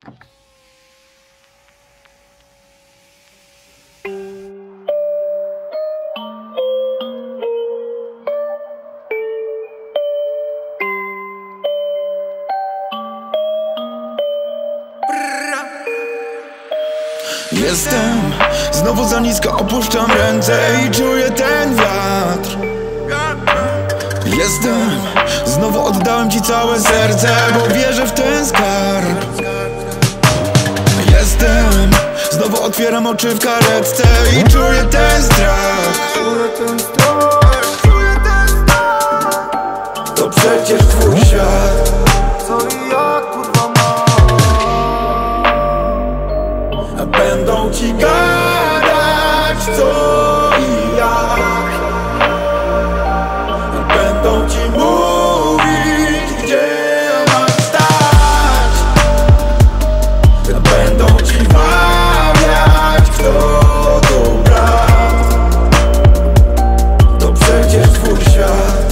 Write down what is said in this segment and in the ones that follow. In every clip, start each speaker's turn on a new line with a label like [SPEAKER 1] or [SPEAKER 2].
[SPEAKER 1] Jestem znowu za nisko, opuszczam ręce i czuję ten wiatr. Jestem, znowu oddałem ci całe serce, bo wierzę w ten skarb. Jestem, znowu otwieram oczy w karetce i czuję ten strach. To przecież twój świat.
[SPEAKER 2] Co i jak kurwa ma?
[SPEAKER 1] A będą ci gadać co i jak. A będą ci mówić gdzie masz stać. A będą ci wmawiać kto to brat. To przecież twój świat.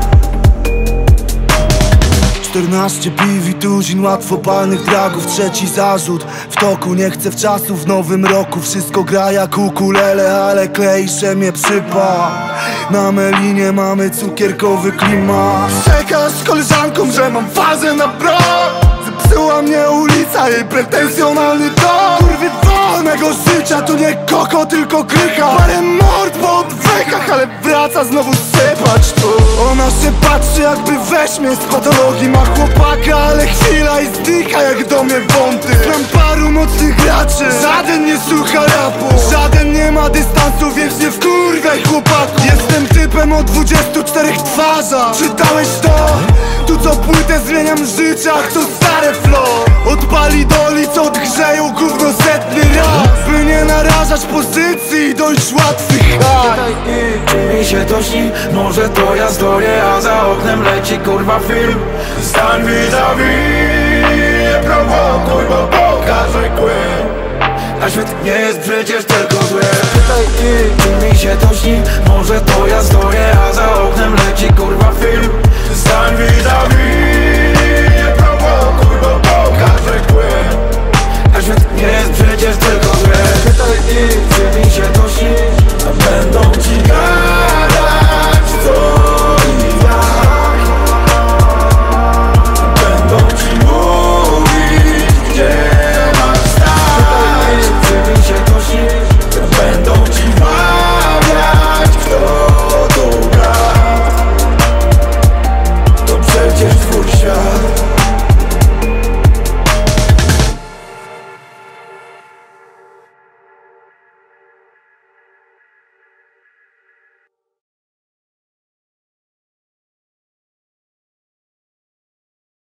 [SPEAKER 2] 14 piw i tuzin łatwo palnych dragów. Trzeci zarzut w toku, nie chcę w czasu w nowym roku. Wszystko gra jak ukulele, ale kleisze mnie przypa. Na melinie mamy cukierkowy klimat. Czekasz z koleżanką, że mam fazę na bro. Zepsuła mnie ulica, jej pretensjonalny dom. Kurwy wolnego życia to nie koko, tylko krycha. Parę mord po odwykach, ale wraca znowu sypać tu. Ona się patrzy jakby weźmie z patologii. Ma chłopaka, ale chwila i zdycha jak do mnie wąty. Znam paru mocnych graczy, żaden nie słucha rapu. Żaden nie ma dystansu, więc nie wkurwiaj chłopaku. Jestem typem o 24 twarzach. Czytałeś to? Tu co płytę zmieniam życia, to stare flow. Odpali doli, co odgrzeją gówno setny raz. By nie narażać pozycji i dojść łatwych hak.
[SPEAKER 1] Czy mi się to śni? Może to ja zdoję, a za oknem leci kurwa film. Stań vis-a-vis, nie prowokuj, bo pokażę kły. A świat nie jest przecież tylko zły. Czy mi się to śni? Może to ja zdoję, a za oknem leci kurwa